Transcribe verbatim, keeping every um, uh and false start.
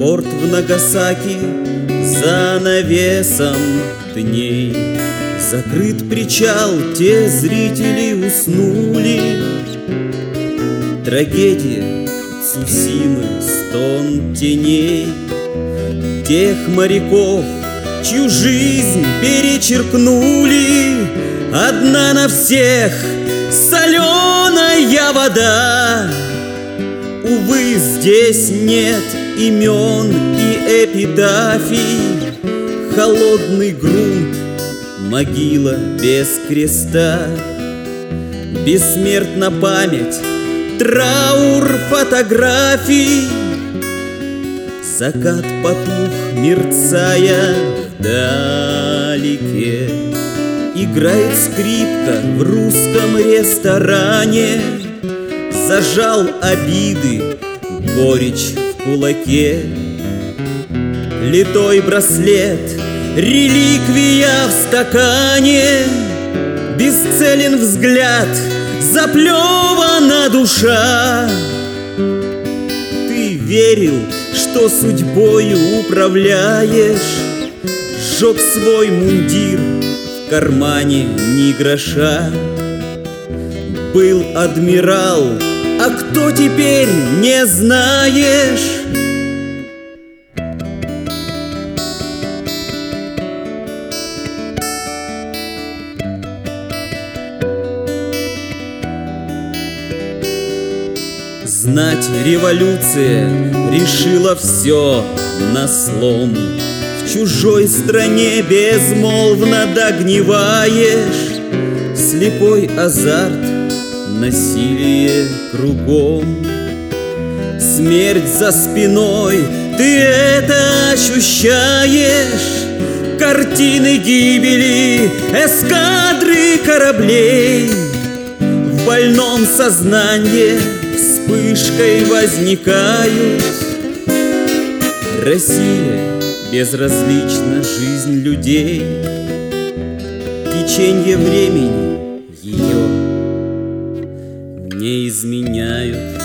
Порт в Нагасаки за навесом дней. Закрыт причал, те зрители уснули. Трагедия Цусимы, стон теней тех моряков, чью жизнь перечеркнули. Одна на всех соленая вода. Увы, здесь нет имен и эпитафий. Холодный грунт, могила без креста. Бессмертна память, траур фотографий. Закат потух, мерцая вдалеке. Играет скрипка в русском ресторане. Зажал обиды, горечь в кулаке. Литой браслет, реликвия в стакане. Бесцелен взгляд, заплевана душа. Ты верил, что судьбою управляешь. Сжег свой мундир, в кармане ни гроша. Был адмирал, а кто теперь, не знаешь. Знать, революция решила все на слом. В чужой стране безмолвно догниваешь. Слепой азарт, насилие кругом. Смерть за спиной, ты это ощущаешь. Картины гибели, эскадры кораблей. В больном сознании вспышкой возникают. Россия безразлична, жизнь людей. Теченье времени ее не изменяют.